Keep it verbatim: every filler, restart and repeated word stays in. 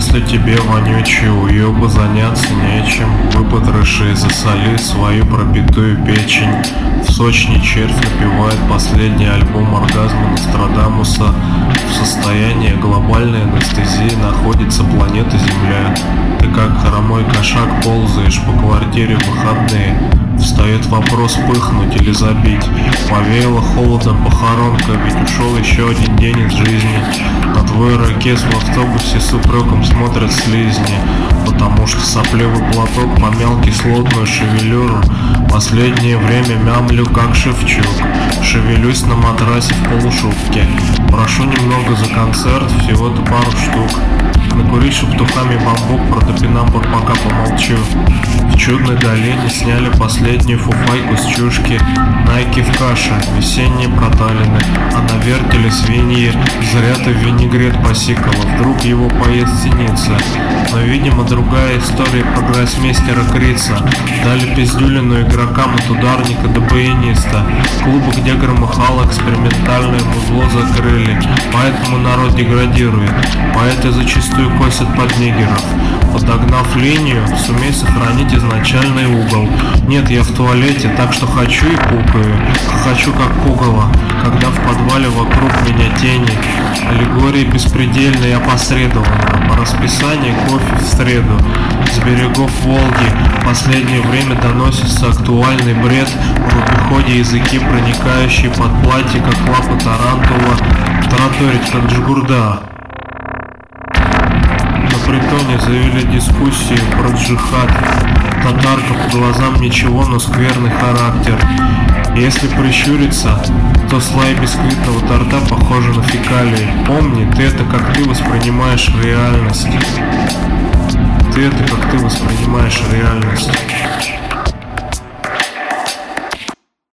Если тебе вонючий уёба заняться нечем, выпотроши и засоли свою пропитую печень. В сочный червь напевает последний альбом оргазма Нострадамуса. В состоянии глобальной анестезии находится планета Земля. Ты как хромой кошак ползаешь по квартире в выходные. Встает вопрос, пыхнуть или забить. Повеяло холодом похоронка, ведь ушел еще один день из жизни. На твой ракет в автобусе с упреком смотрят слизни, потому что сопливый платок помял кислотную шевелюру. Последнее время мямлю как Шевчук, шевелюсь на матрасе в полушубке. Прошу немного за концерт, всего-то пару штук. Накурить шептухами бамбук, про топинамбур пока помолчу. В чудной долине сняли последнюю фуфайку с чушки. Найки в каше, весенние проталины, а на вертеле свиньи. Зря ты винегрет посикала, вдруг его поест синица. Но, видимо, другая история про гроссмейстера Крица. Дали пиздюлину игрокам от ударника до баяниста. Клубы, где громыхало экспериментальное музло, закрыли. Поэтому народ деградирует. Поэты зачастую косят под нигеров. Подогнав линию, сумей сохранить изначальный угол. Нет, я в туалете, так что хочу и пукаю. Хочу как пугало, когда в подвале вокруг меня тени. Аллегория беспредельная и опосредованная. По расписанию кофе в среду. С берегов Волги в последнее время доносится актуальный бред. В обиходе языки, проникающие под платье, как лапа тарантула. Тараторить как джигурда. На притоне завели дискуссию про джихад. Татарка по глазам ничего, но скверный характер. Если прищуриться, то слой бисквитного торта похожа на фекалии. Помни, ты это как ты воспринимаешь реальность. Ты это как ты воспринимаешь реальность.